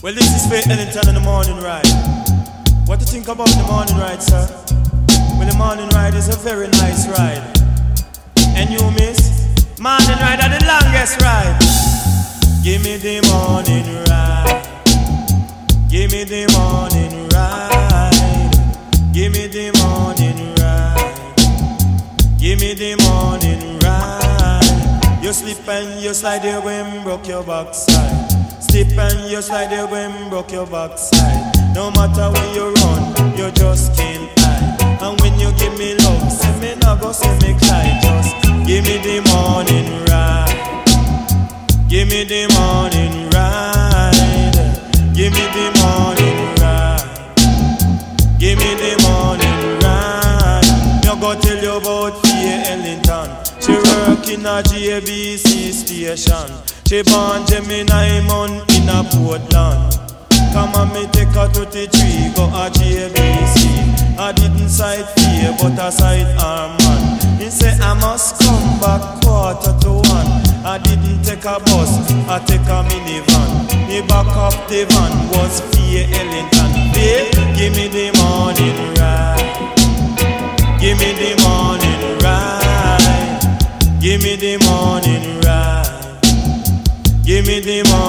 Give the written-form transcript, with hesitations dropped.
Well, this is Faith Ellington in the morning ride. What do you think about the morning ride, sir? Well, the morning ride is a very nice ride. And you, miss? Morning ride are the longest ride. Give me the morning ride. Give me the morning ride. Give me the morning ride. Give me the morning ride. You slip and you slide there when broke your backside. Slip and you slide there when broke your backside. No matter where you run, you just can't hide. And when you give me love, say me not go, say me cry. Just give me the morning ride. Give me the morning ride. Give me the morning ride. Give me the morning ride. Me go tell you about Faith Ellington. She work in a JBC station. She born Gemini Mon in a Portland. Come on, me take her to the tree, go a JBC. I didn't sight fear, but I sight Arman. He say I must come back 1:45. I didn't take a bus, I take a minivan. Me back up the van was Faith Ellington. Hey, give me the morning ride. Give me the morning ride. Give me the morning ride. Give me the morning.